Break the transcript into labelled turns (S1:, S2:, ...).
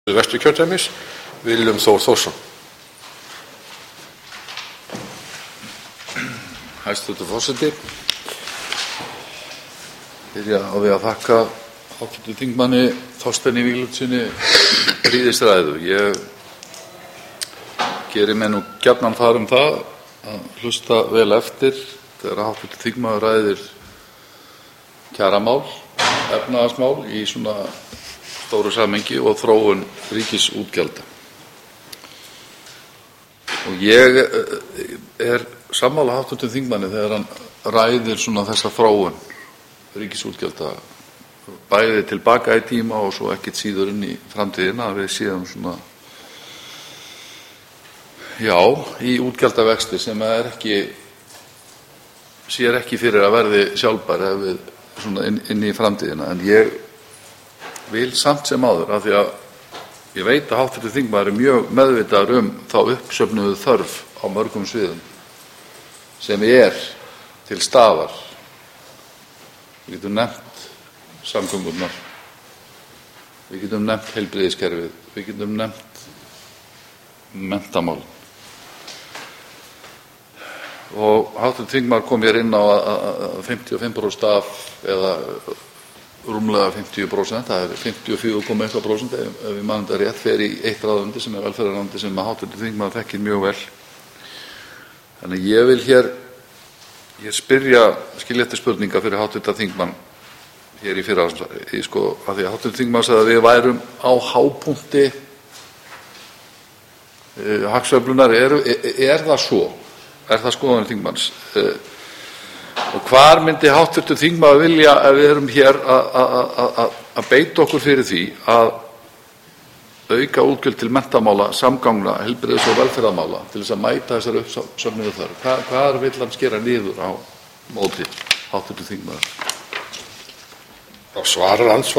S1: Vesturkjördæmis, Willum Þór Þórsson.
S2: Hæstv. forseti. Byrja á því að þakka hv. þingmanni Þorsteini Víglundssyni prýðisræðu. Ég geri mér nú gjarnan far það að hlusta vel eftir þegar hv. þingmaður ræðir kjaramál, efnahagsmál í svona stóru samhengi og þróun ríkisútgjalda. Og ég sammála hv. þingmanni þegar hann ræðir svona þessa þróun ríkisútgjalda, bæði til baka í tíma og svo ekkert síður inn í framtíðina, að við séum svona, í útgjaldavexti sem sér ekki fyrir að verði sjálfbær ef við svona inn í framtíðina. En ég vil samt sem áður, af því að ég veit að hv. þingmaður mjög meðvitaður þá uppsöfnuðu þörf á mörgum sviðum sem til staðar. Við getum nefnt samgöngurnar, við getum nefnt heilbrigðiskerfið, við getum nefnt menntamálin. Og hv. þingmaður kom hér inn á að 55% af, eða rúmlega 50%, það 54,1% ef ég man þetta rétt, fer í eitt ráðuneyti sem velferðarráðuneyti sem hv. þingmaður þekkir mjög vel. Þannig ég vil hér spyrja skilja spurninga fyrir hv. þingmann hér í fyrra, af því að hv. þingmaður sagði að við værum á hápunkti hagsveiflunnar. Er það svo? Er það skoðun þingmanns? Og hvar myndi hv. þingmaður vilja að við erum hér að beita okkur fyrir því að auka útgjöld til menntamála, samgangna, heilbrigðis- og velferðarmála til þess að mæta þessari uppsöfnuðu þörf? Hvar vill hann skera niður á móti, hv. þingmaður?
S1: Þá svarar andsvar